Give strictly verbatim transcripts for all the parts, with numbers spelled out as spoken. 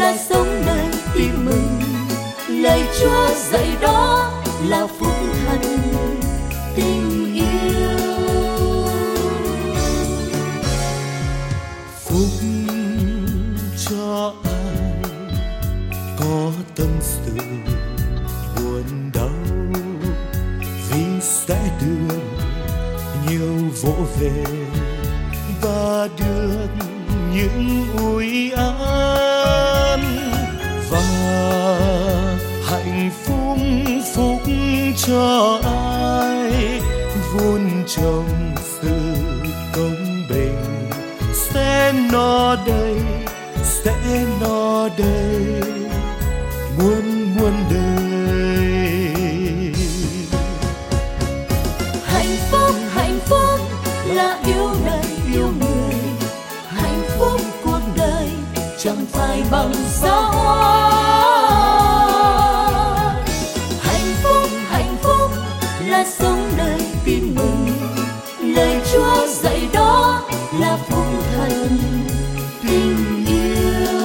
là sống đời tin mừng. Lời Chúa dạy đó là phúc thần tình yêu. Phúc cho ai có tâm sự buồn đau, vì sẽ được nhiều vỗ về và được những ủi an, và hạnh phúc phúc cho ai vun trồng sự công bình, sẽ no đầy sẽ no đầy muôn muôn đời. Hạnh phúc hạnh phúc là yêu đời yêu người, hạnh phúc cuộc đời chẳng phải bằng giá. Hạnh phúc hạnh phúc là sống đời tin mừng. Lời Chúa dạy đó là phúc thần tình yêu.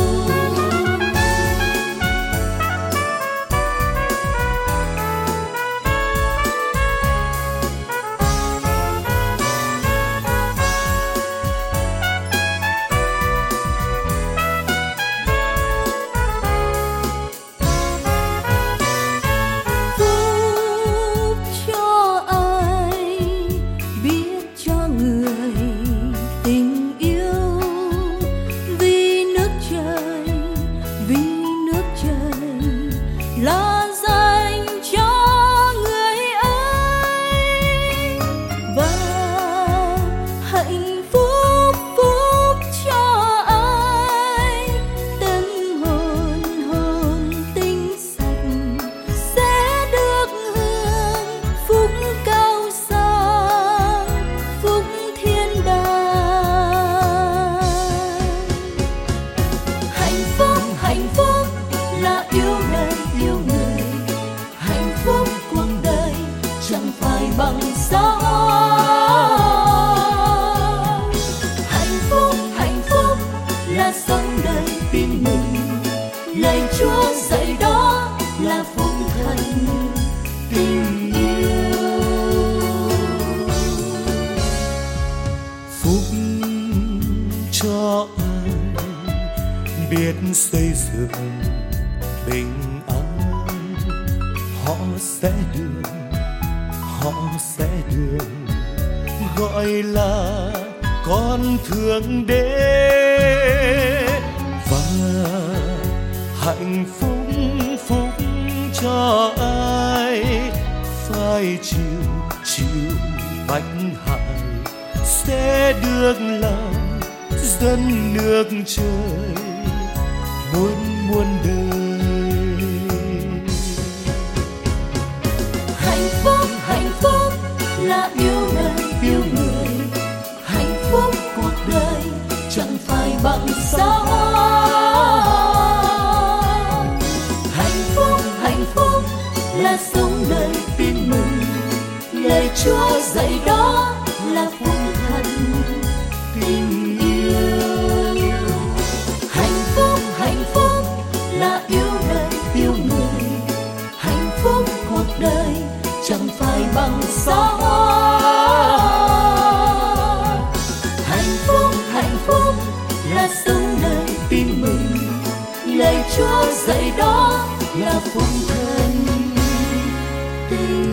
Phúc cho ai biết cho người tình yêu, vì nước trời vì nước trời là dành cho người ấy, và hạnh phúc phúc cho ai tâm hồn hồn tinh sạch sẽ được hưởng phúc cao sang phúc thiên đàng. Hạnh phúc hạnh phúc là yêu đời yêu người, hạnh phúc cuộc đời chẳng phải bằng giá. Hạnh phúc hạnh phúc là sống đời tin mừng. Lời Chúa dạy đó là phúc thần tình yêu. Phúc cho ai biết xây dựng bình an, họ sẽ được họ sẽ được gọi là con Thượng Đế, và hạnh phúc phúc cho ai phải chịu chịu bách hại sẽ được làm dân nước trời muôn muôn đời. Hạnh phúc hạnh phúc là yêu đời yêu người, hạnh phúc cuộc đời chẳng phải bằng giá. Hạnh phúc hạnh phúc là sống đời tin mừng. Lời Chúa dạy đó là phúc thần tình yêu. Hạnh phúc hạnh phúc là yêu đời yêu người, hạnh phúc cuộc đời chẳng phải bằng giá. Hạnh phúc hạnh phúc là sống đời tin mừng. Lời Chúa dạy đó là phúc thần tình